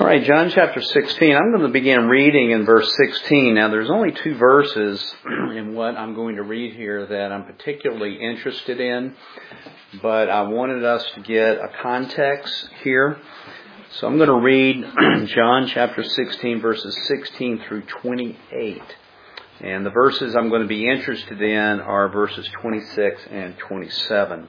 All right, John chapter 16. I'm going to begin reading in verse 16. Now, there's only two verses in what I'm going to read here that I'm particularly interested in, but I wanted us to get a context here. So I'm going to read John chapter 16, verses 16 through 28. And the verses I'm going to be interested in are verses 26 and 27.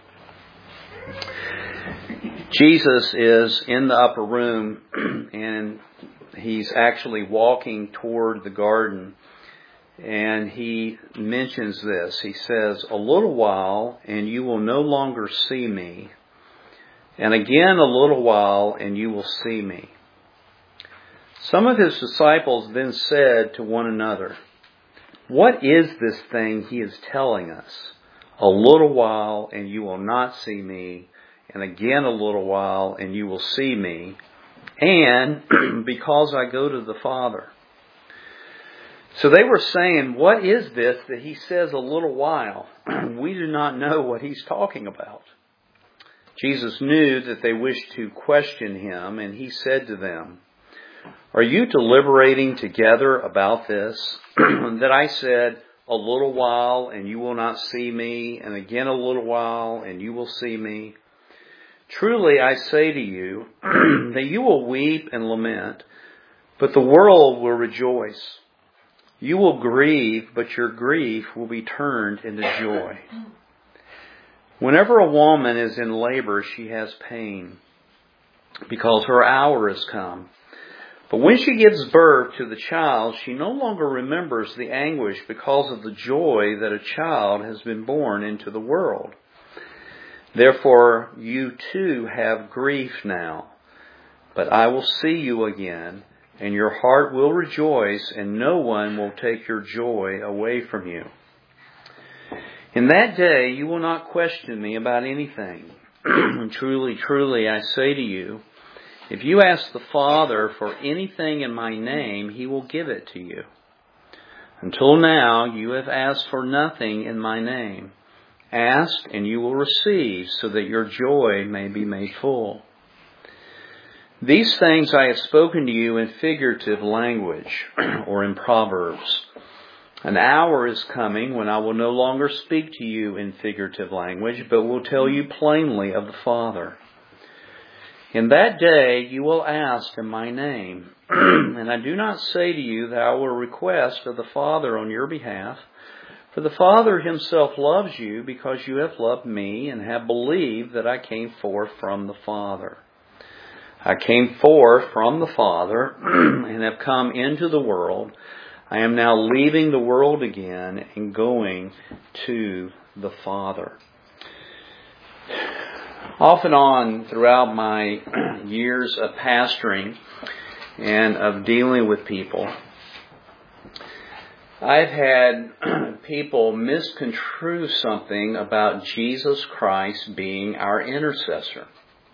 Jesus is in the upper room and he's actually walking toward the garden, and he mentions this. He says, "A little while and you will no longer see me, and again a little while and you will see me." Some of his disciples then said to one another, "What is this thing he is telling us? A little while and you will not see me, and again a little while and you will see me, and because I go to the Father." So they were saying, "What is this that he says a little while? We do not know what he's talking about." Jesus knew that they wished to question him, and he said to them, "Are you deliberating together about this, that I said, a little while and you will not see me, and again a little while and you will see me? Truly I say to you that you will weep and lament, but the world will rejoice. You will grieve, but your grief will be turned into joy. Whenever a woman is in labor, she has pain, because her hour has come. But when she gives birth to the child, she no longer remembers the anguish because of the joy that a child has been born into the world. Therefore, you too have grief now, but I will see you again, and your heart will rejoice, and no one will take your joy away from you. In that day, you will not question me about anything. Truly, truly, I say to you, if you ask the Father for anything in my name, he will give it to you. Until now, you have asked for nothing in my name. Ask and you will receive, so that your joy may be made full. These things I have spoken to you in figurative language, or in proverbs. An hour is coming when I will no longer speak to you in figurative language, but will tell you plainly of the Father. In that day you will ask in my name, and I do not say to you that I will request of the Father on your behalf, for the Father himself loves you because you have loved me and have believed that I came forth from the Father. I came forth from the Father and have come into the world. I am now leaving the world again and going to the Father. Off and on throughout my years of pastoring and of dealing with people, I've had people misconstrue something about Jesus Christ being our intercessor.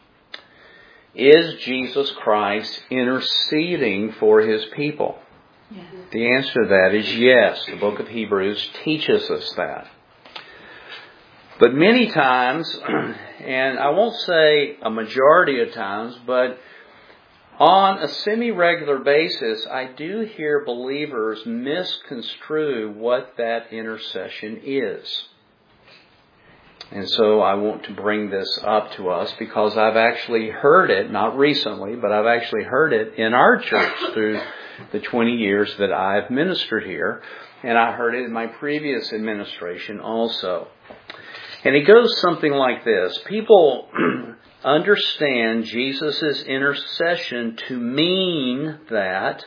Is Jesus Christ interceding for his people? Yes. The answer to that is yes. The book of Hebrews teaches us that. But many times, and I won't say a majority of times, but on a semi-regular basis, I do hear believers misconstrue what that intercession is. And so I want to bring this up to us because I've actually heard it, not recently, but I've actually heard it in our church through the 20 years that I've ministered here. And I heard it in my previous administration also. And it goes something like this. People understand Jesus' intercession to mean that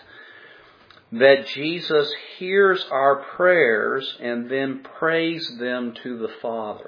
Jesus hears our prayers and then prays them to the Father.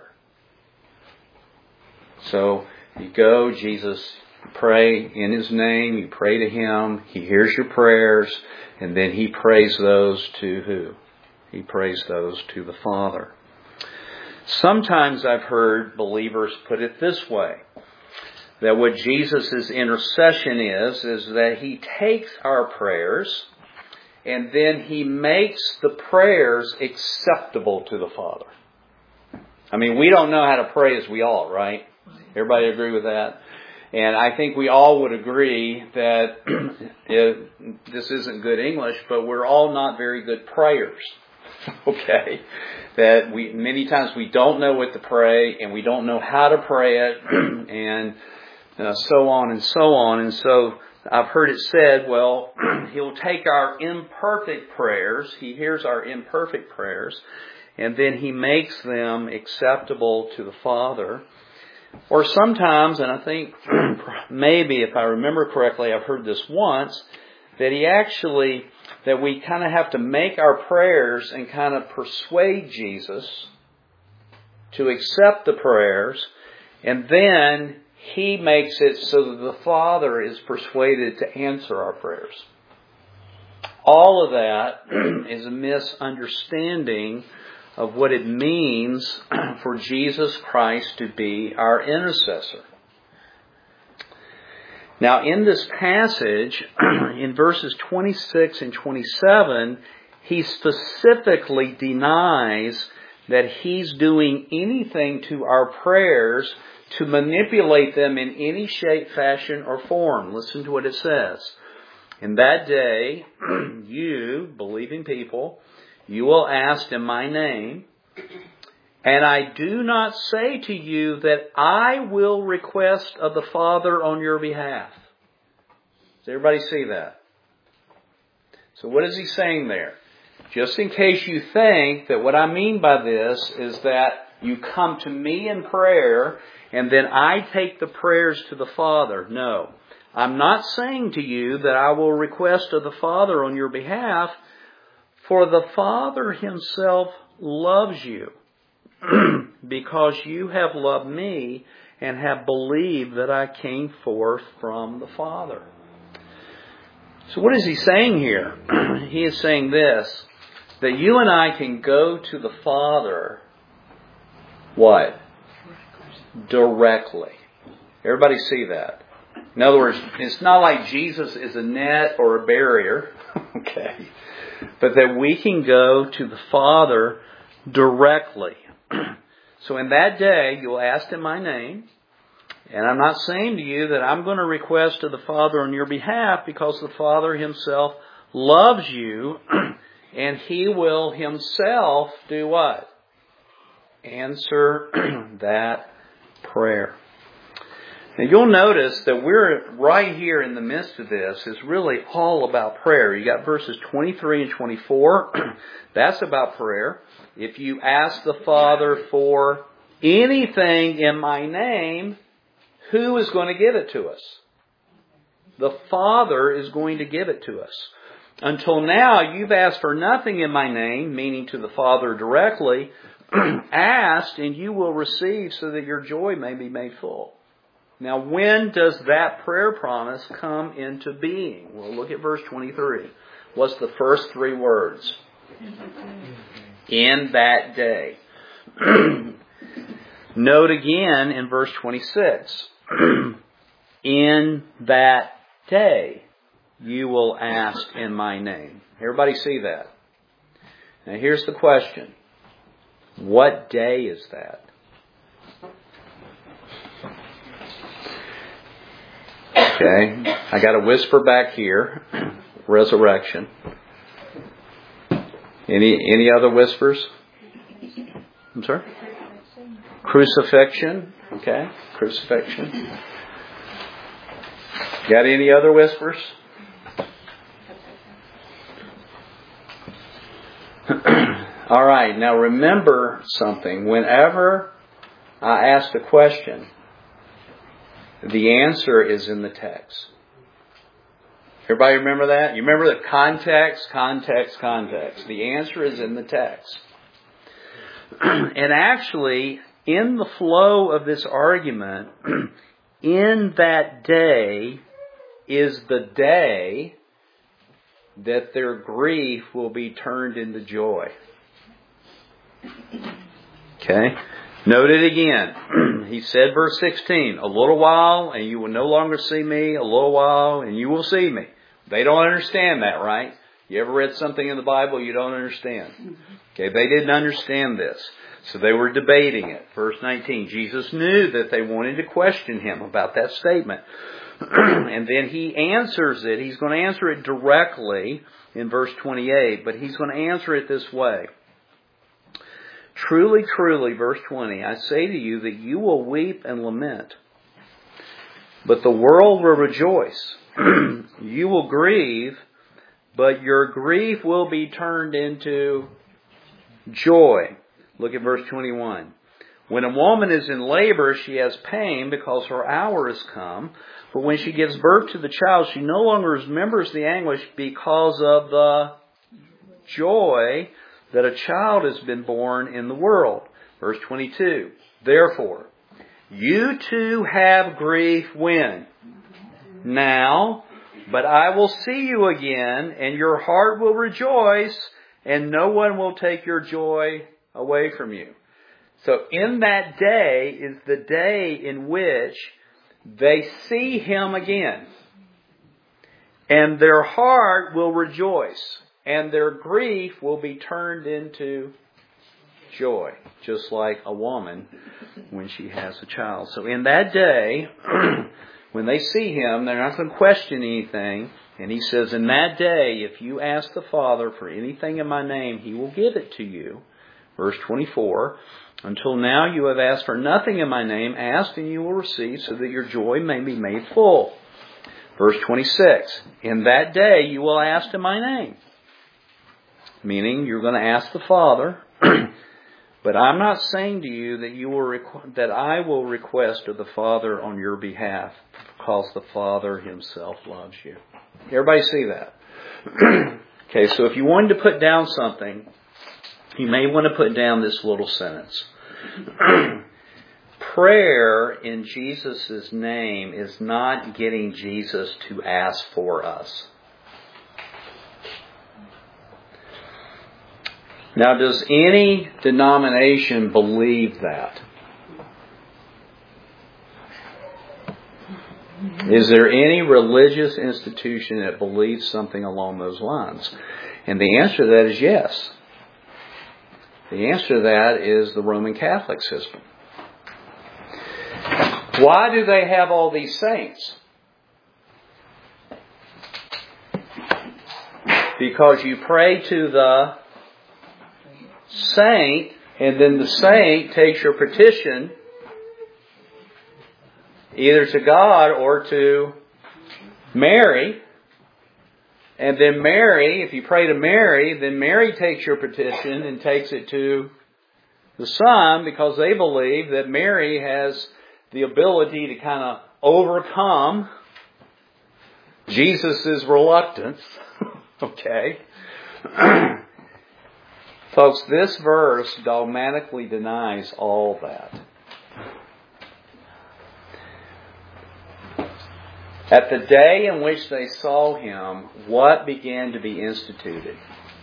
So you go, Jesus, pray in his name, you pray to him, he hears your prayers, and then he prays those to who? He prays those to the Father. Sometimes I've heard believers put it this way, that what Jesus' intercession is that he takes our prayers and then he makes the prayers acceptable to the Father. I mean, we don't know how to pray as we ought, right? Everybody agree with that? And I think we all would agree that this isn't good English, but we're all not very good prayers. Okay? That many times we don't know what to pray, and we don't know how to pray it, and so on and so on. And so I've heard it said, well, He'll take our imperfect prayers, He hears our imperfect prayers, and then He makes them acceptable to the Father. Or sometimes, and I think maybe if I remember correctly, I've heard this once, that we kind of have to make our prayers and kind of persuade Jesus to accept the prayers, and then He makes it so that the Father is persuaded to answer our prayers. All of that is a misunderstanding of what it means for Jesus Christ to be our intercessor. Now, in this passage, in verses 26 and 27, he specifically denies that He's doing anything to our prayers to manipulate them in any shape, fashion, or form. Listen to what it says. In that day, you, believing people, you will ask in my name, and I do not say to you that I will request of the Father on your behalf. Does everybody see that? So what is he saying there? Just in case you think that what I mean by this is that you come to me in prayer and then I take the prayers to the Father. No. I'm not saying to you that I will request of the Father on your behalf, for the Father Himself loves you because you have loved me and have believed that I came forth from the Father. So what is he saying here? He is saying this, that you and I can go to the Father, what? Directly. Everybody see that? In other words, it's not like Jesus is a net or a barrier, okay? But that we can go to the Father directly. So in that day, you'll ask in my name, and I'm not saying to you that I'm going to request of the Father on your behalf, because the Father Himself loves you, and He will Himself do what? Answer that prayer. Now you'll notice that we're right here in the midst of this is really all about prayer. You got verses 23 and 24. That's about prayer. If you ask the Father for anything in my name, who is going to give it to us? The Father is going to give it to us. Until now, you've asked for nothing in my name, meaning to the Father directly. Ask and you will receive so that your joy may be made full. Now, when does that prayer promise come into being? Well, look at verse 23. What's the first three words? In that day. Note again in verse 26. In that day you will ask in my name. Everybody see that? Now here's the question. What day is that? Okay, I got a whisper back here. Resurrection. Any other whispers? I'm sorry? Crucifixion. Okay, crucifixion. Got any other whispers? All right, now remember something. Whenever I ask a question, the answer is in the text. Everybody remember that? You remember the context, context, context. The answer is in the text. And actually, in the flow of this argument, in that day is the day that their grief will be turned into joy. Okay? Note it again. He said, verse 16, a little while and you will no longer see me, a little while and you will see me. They don't understand that, right? You ever read something in the Bible you don't understand? Okay, they didn't understand this. So they were debating it. Verse 19, Jesus knew that they wanted to question him about that statement. And then he answers it. He's going to answer it directly in verse 28, but he's going to answer it this way. Truly, truly, verse 20, I say to you that you will weep and lament, but the world will rejoice. You will grieve, but your grief will be turned into joy. Look at verse 21. When a woman is in labor, she has pain because her hour has come. But when she gives birth to the child, she no longer remembers the anguish because of the joy that a child has been born in the world. Verse 22. Therefore, you too have grief when? Now, but I will see you again, and your heart will rejoice, and no one will take your joy away from you. So in that day is the day in which they see him again. And their heart will rejoice. And their grief will be turned into joy. Just like a woman when she has a child. So in that day, when they see him, they're not going to question anything. And he says, in that day, if you ask the Father for anything in my name, he will give it to you. Verse 24, until now you have asked for nothing in my name. Ask and you will receive so that your joy may be made full. Verse 26, in that day you will ask in my name. Meaning you're going to ask the Father. But I'm not saying to you that that I will request of the Father on your behalf, because the Father himself loves you. Everybody see that? Okay, so if you wanted to put down something, you may want to put down this little sentence. Prayer in Jesus' name is not getting Jesus to ask for us. Now, does any denomination believe that? Is there any religious institution that believes something along those lines? And the answer to that is yes. The answer to that is the Roman Catholic system. Why do they have all these saints? Because you pray to the saint, and then the saint takes your petition either to God or to Mary. And then Mary, if you pray to Mary, then Mary takes your petition and takes it to the Son, because they believe that Mary has the ability to kind of overcome Jesus' reluctance. Okay? Folks, this verse dogmatically denies all that. At the day in which they saw him, what began to be instituted?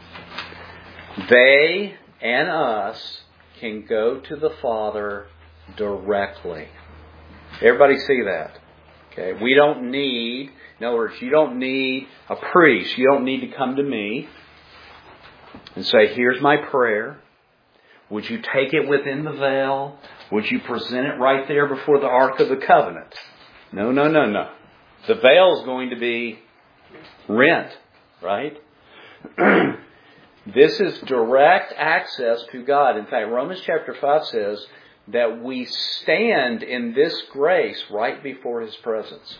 They and us can go to the Father directly. Everybody see that? Okay, we don't need, in other words, you don't need a priest. You don't need to come to me and say, here's my prayer. Would you take it within the veil? Would you present it right there before the Ark of the Covenant? No. The veil is going to be rent, right? This is direct access to God. In fact, Romans chapter 5 says that we stand in this grace right before His presence.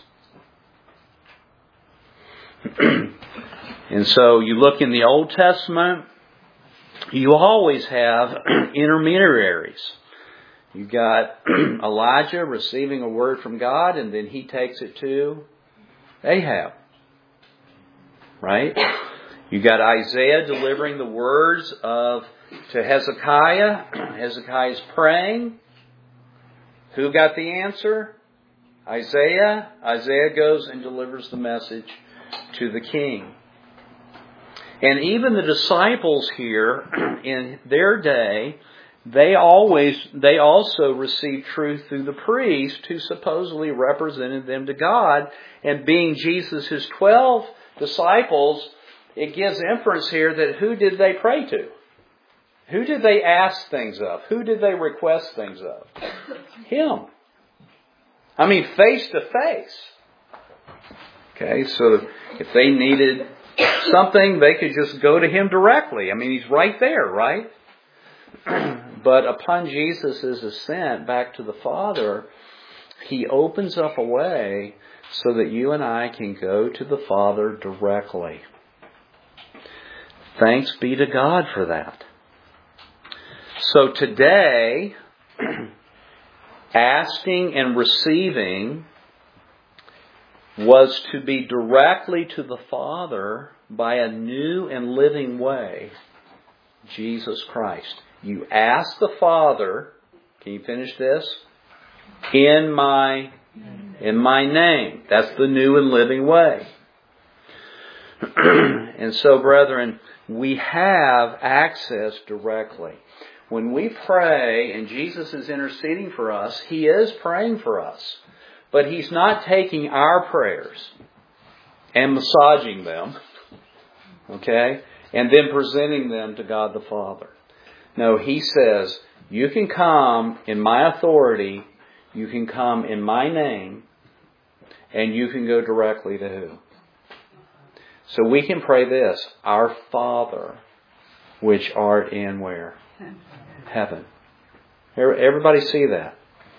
And so you look in the Old Testament, you always have intermediaries. You've got Elijah receiving a word from God, and then he takes it to Ahab. Right? You got Isaiah delivering the words to Hezekiah. Hezekiah's praying. Who got the answer? Isaiah. Isaiah goes and delivers the message to the king. And even the disciples here in their day, they also received truth through the priest who supposedly represented them to God. And being Jesus' 12 disciples, it gives inference here that who did they pray to? Who did they ask things of? Who did they request things of? Him. I mean, face to face. Okay, so if they needed something, they could just go to Him directly. I mean, He's right there, right? But upon Jesus' ascent back to the Father, He opens up a way so that you and I can go to the Father directly. Thanks be to God for that. So today, asking and receiving was to be directly to the Father by a new and living way, Jesus Christ. You ask the Father, can you finish this? In my name. That's the new and living way. And so, brethren, we have access directly. When we pray and Jesus is interceding for us, He is praying for us. But He's not taking our prayers and massaging them, okay, and then presenting them to God the Father. No, He says, you can come in my authority, you can come in my name, and you can go directly to who? So we can pray this, Our Father, which art in where? Heaven. Everybody see that?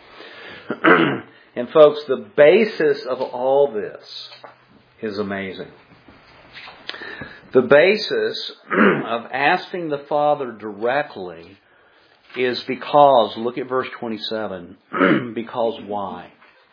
And folks, the basis of all this is amazing. The basis of asking the Father directly is because, look at verse 27, because why?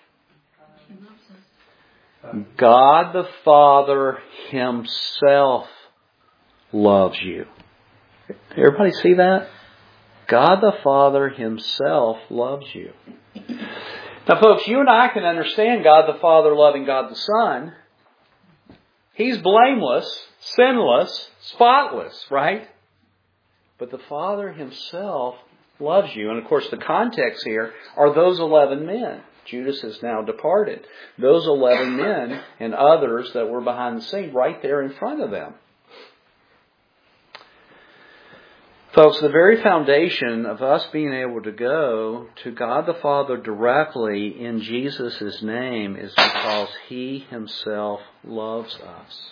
God the Father Himself loves you. Everybody see that? God the Father Himself loves you. Now folks, you and I can understand God the Father loving God the Son. He's blameless, sinless, spotless, right? But the Father Himself loves you. And of course the context here are those 11 men. Judas has now departed. Those 11 men and others that were behind the scene right there in front of them. Folks, the very foundation of us being able to go to God the Father directly in Jesus' name is because He Himself loves us.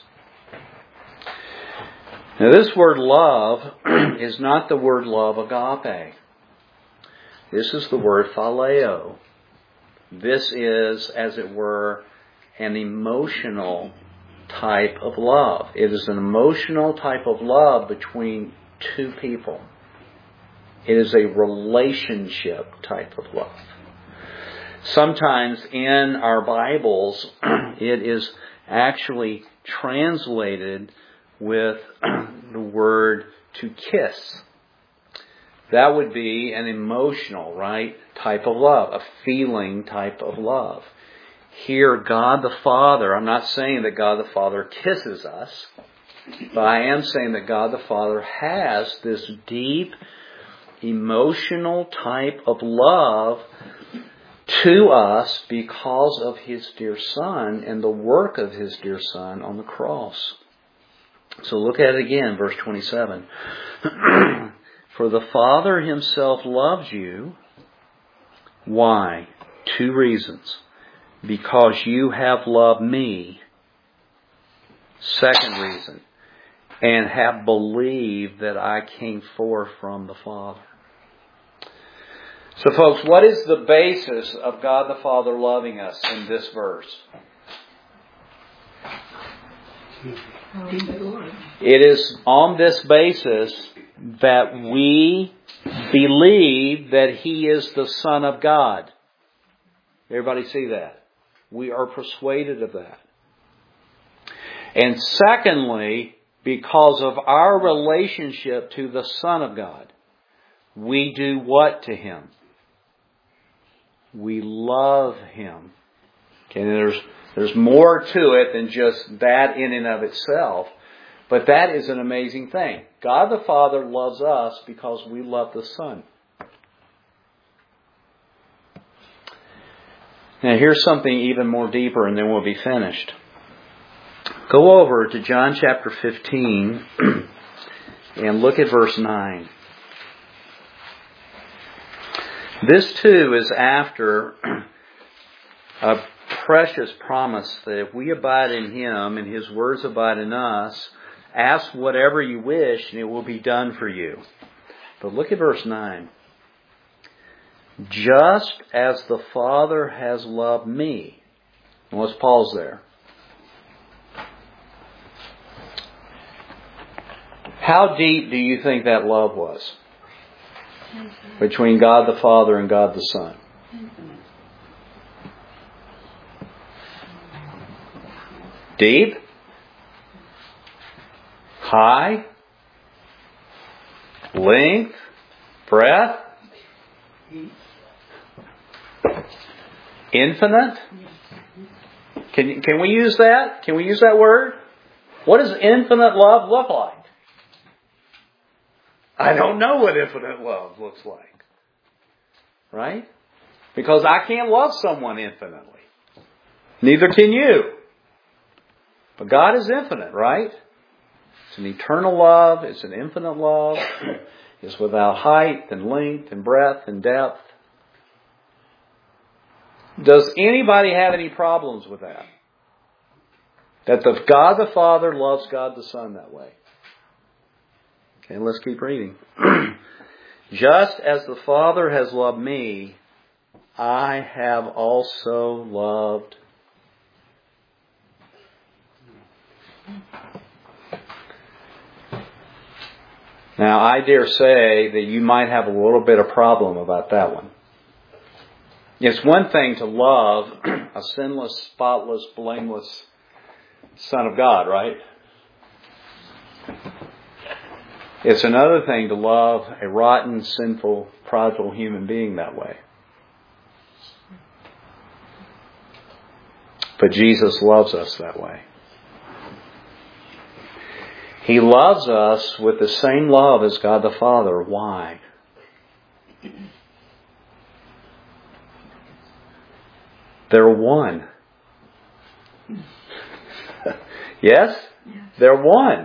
Now this word love is not the word love agape. This is the word phileo. This is, as it were, an emotional type of love. It is an emotional type of love between two people. It is a relationship type of love. Sometimes in our Bibles, it is actually translated with the word to kiss. That would be an emotional, right, type of love, a feeling type of love. Here, God the Father, I'm not saying that God the Father kisses us, but I am saying that God the Father has this deep, emotional type of love to us because of His dear Son and the work of His dear Son on the cross. So look at it again, verse 27. For the Father Himself loves you. Why? 2 reasons. Because you have loved me. Second reason. And have believed that I came forth from the Father. So folks, what is the basis of God the Father loving us in this verse? It is on this basis that we believe that He is the Son of God. Everybody see that? We are persuaded of that. And secondly, because of our relationship to the Son of God, we do what to Him? We love Him. Okay, there's more to it than just that in and of itself. But that is an amazing thing. God the Father loves us because we love the Son. Now here's something even more deeper and then we'll be finished. Go over to John chapter 15 and look at verse 9. This too is after a precious promise that if we abide in Him and His words abide in us, ask whatever you wish and it will be done for you. But look at verse 9. Just as the Father has loved me. And let's pause there. How deep do you think that love was? Between God the Father and God the Son. Deep? High? Length? Breadth? Infinite? Can we use that? Can we use that word? What does infinite love look like? I don't know what infinite love looks like. Right? Because I can't love someone infinitely. Neither can you. But God is infinite, right? It's an eternal love. It's an infinite love. It's without height and length and breadth and depth. Does anybody have any problems with that? That the God the Father loves God the Son that way. Okay, let's keep reading. Just as the Father has loved me, I have also loved. Now, I dare say that you might have a little bit of problem about that one. It's one thing to love a sinless, spotless, blameless Son of God, right? It's another thing to love a rotten, sinful, prideful human being that way. But Jesus loves us that way. He loves us with the same love as God the Father. Why? They're one. Yes? They're one.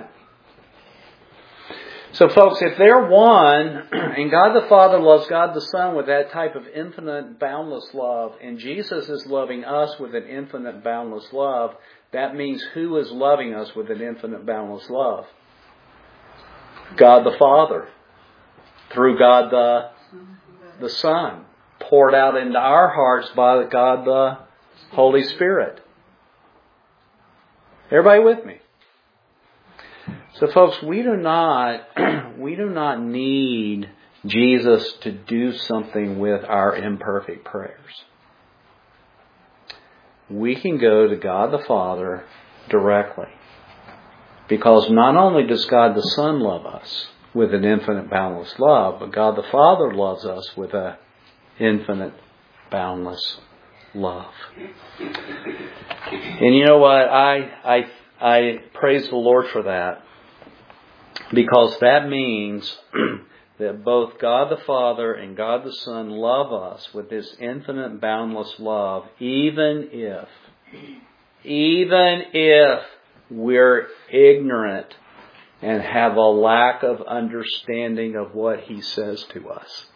So folks, if they're one, and God the Father loves God the Son with that type of infinite, boundless love, and Jesus is loving us with an infinite, boundless love, that means who is loving us with an infinite, boundless love? God the Father. Through God the Son. Poured out into our hearts by God the Holy Spirit. Everybody with me? So folks, we do not need Jesus to do something with our imperfect prayers. We can go to God the Father directly. Because not only does God the Son love us with an infinite, boundless love, but God the Father loves us with an infinite, boundless love. And you know what? I praise the Lord for that. Because that means that both God the Father and God the Son love us with this infinite, boundless love, even if we're ignorant and have a lack of understanding of what He says to us.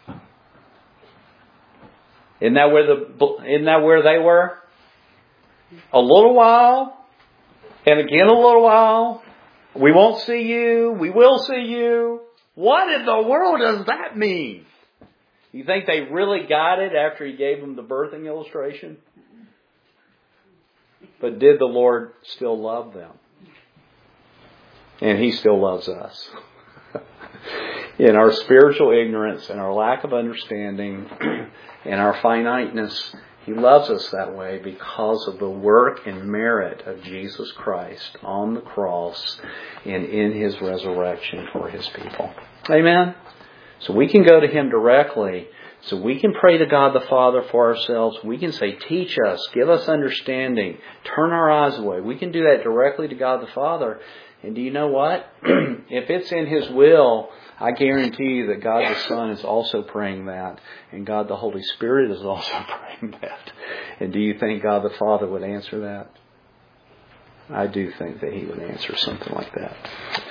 Isn't that where they were? A little while, and again a little while. We won't see you. We will see you. What in the world does that mean? You think they really got it after He gave them the birthing illustration? But did the Lord still love them? And He still loves us. In our spiritual ignorance and our lack of understanding and our finiteness, He loves us that way because of the work and merit of Jesus Christ on the cross and in His resurrection for His people. Amen? So we can go to Him directly. So we can pray to God the Father for ourselves. We can say, teach us, give us understanding, turn our eyes away. We can do that directly to God the Father. And do you know what? If it's in His will, I guarantee you that God the Son is also praying that. And God the Holy Spirit is also praying that. And do you think God the Father would answer that? I do think that He would answer something like that.